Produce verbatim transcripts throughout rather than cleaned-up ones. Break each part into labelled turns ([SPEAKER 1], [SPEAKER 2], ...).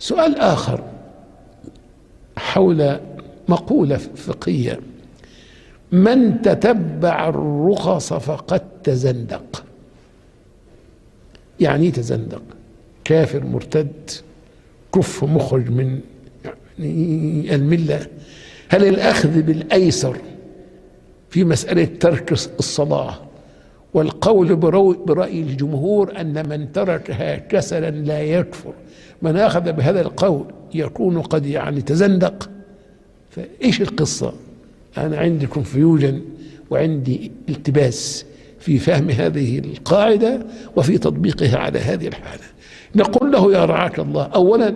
[SPEAKER 1] سؤال آخر حول مقولة فقهية: من تتبع الرخص فقد تزندق. يعني تزندق؟ كافر مرتد، كفر مخرج من يعني الملة. هل الأخذ بالأيسر في مسألة ترك الصلاة والقول برأي الجمهور أن من تركها كسلا لا يكفر، من أخذ بهذا القول يكون قد يعني تزندق؟ فإيش القصة؟ أنا عندي كونفيوجن وعندي التباس في فهم هذه القاعدة وفي تطبيقها على هذه الحالة. نقول له: يا رعاك الله، أولا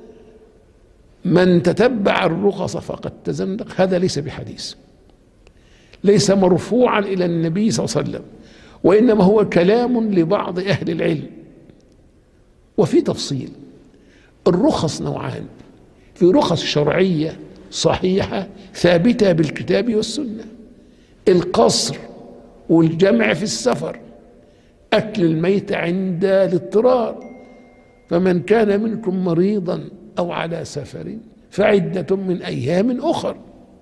[SPEAKER 1] من تتبع الرخص فقد تزندق هذا ليس بحديث، ليس مرفوعا إلى النبي صلى الله عليه وسلم، وإنما هو كلام لبعض أهل العلم. وفي تفصيل: الرخص نوعان، في رخص شرعية صحيحة ثابتة بالكتاب والسنة، القصر والجمع في السفر، أكل الميت عند الاضطرار، فمن كان منكم مريضا أو على سفر فعدة من أيام أخر.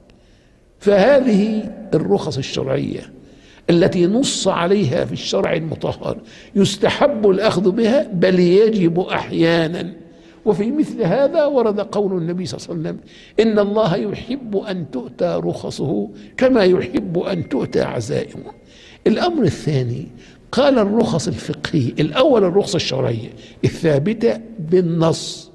[SPEAKER 1] فهذه الرخص الشرعية التي نص عليها في الشرع المطهر يستحب الأخذ بها، بل يجب أحيانا. وفي مثل هذا ورد قول النبي صلى الله عليه وسلم: إن الله يحب أن تؤتى رخصه كما يحب أن تؤتى عزائمه. الأمر الثاني قال الرخص الفقهي. الأول الرخصة الشرعية الثابتة بالنص،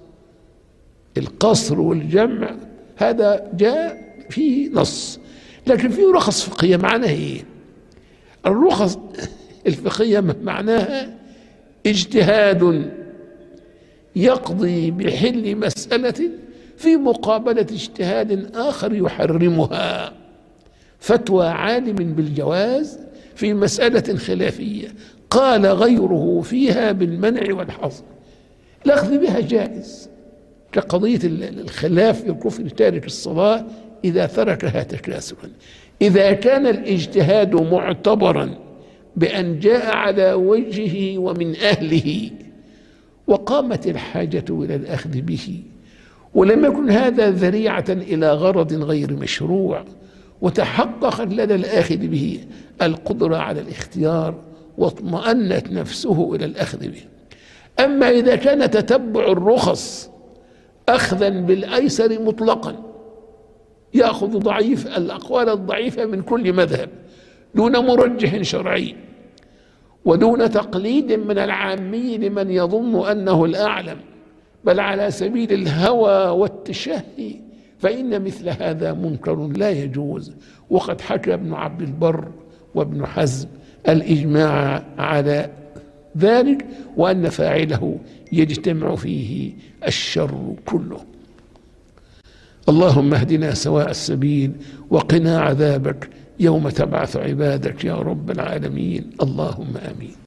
[SPEAKER 1] القصر والجمع هذا جاء فيه نص، لكن فيه رخص فقهية. معناها ايه؟ الرخص الفقهية معناها اجتهاد يقضي بحل مسألة في مقابلة اجتهاد آخر يحرمها، فتوى عالم بالجواز في مسألة خلافية قال غيره فيها بالمنع والحظر، الأخذ بها جائز، كقضية الخلاف في كفر تارك الصلاة إذا تركها تكاسلا. إذا كان الاجتهاد معتبرا بأن جاء على وجهه ومن أهله وقامت الحاجة إلى الأخذ به، ولم يكن هذا ذريعة إلى غرض غير مشروع، وتحقق لدى الآخذ به القدرة على الاختيار واطمأنت نفسه إلى الأخذ به. أما إذا كان تتبع الرخص أخذا بالأيسر مطلقا، يأخذ ضعيف الأقوال الضعيفة من كل مذهب دون مرجح شرعي ودون تقليد من العامي لمن يظن أنه الأعلم، بل على سبيل الهوى والتشهي، فإن مثل هذا منكر لا يجوز. وقد حكى ابن عبد البر وابن حزم الإجماع على ذلك، وأن فاعله يجتمع فيه الشر كله. اللهم اهدنا سواء السبيل وقنا عذابك يوم تبعث عبادك يا رب العالمين. اللهم آمين.